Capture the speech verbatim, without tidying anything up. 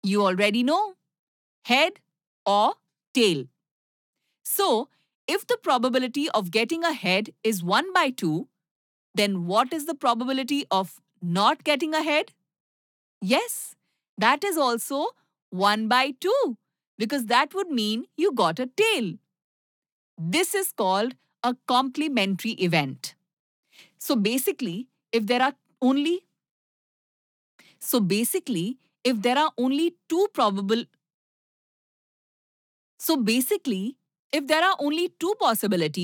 You already know, head or tail. So, if the probability of getting a head is one by two, then what is the probability of not getting a head? Yes, that is also one by two, because that would mean you got a tail. This is called a complementary event. So basically, if there are only so basically, if there are only two probable so basically, if there are only two possibilities